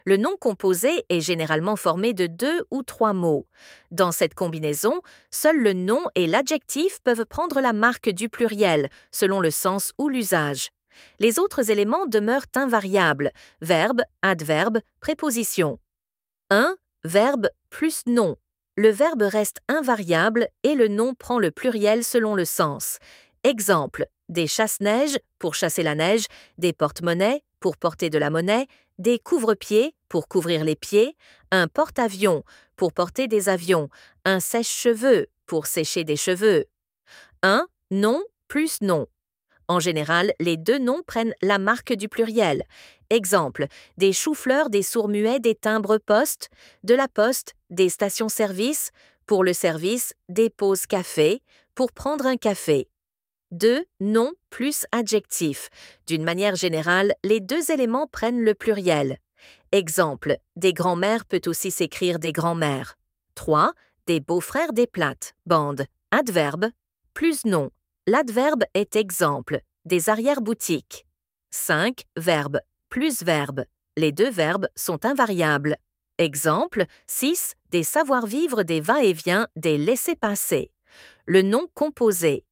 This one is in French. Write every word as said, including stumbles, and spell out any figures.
Le nom composé est généralement formé de deux ou trois mots. Dans cette combinaison, seul le nom et l'adjectif peuvent prendre la marque du pluriel, selon le sens ou l'usage. Les autres éléments demeurent invariables: verbe, adverbe, préposition. un. Verbe plus nom. Le verbe reste invariable et le nom prend le pluriel selon le sens. Exemple: des chasse-neige pour chasser la neige, des porte-monnaie pour porter de la monnaie, des couvre-pieds pour couvrir les pieds, un porte-avions pour porter des avions, un sèche-cheveux pour sécher des cheveux. un. Nom plus nom. En général, les deux noms prennent la marque du pluriel. Exemple: des choux-fleurs, des sourds-muets, des timbres-poste, de la poste, des stations-service, pour le service, des pauses café, pour prendre un café. deux. Nom plus adjectif. D'une manière générale, les deux éléments prennent le pluriel. Exemple: des grands-mères peut aussi s'écrire des grands-mères. trois. Des beaux-frères des plates, bande. Adverbe plus nom. L'adverbe est exemple: des arrière-boutiques. cinq. Verbe plus verbe. Les deux verbes sont invariables. Exemple: six. Des savoir-vivre, des va-et-vient, des laissez-passer. Le nom composé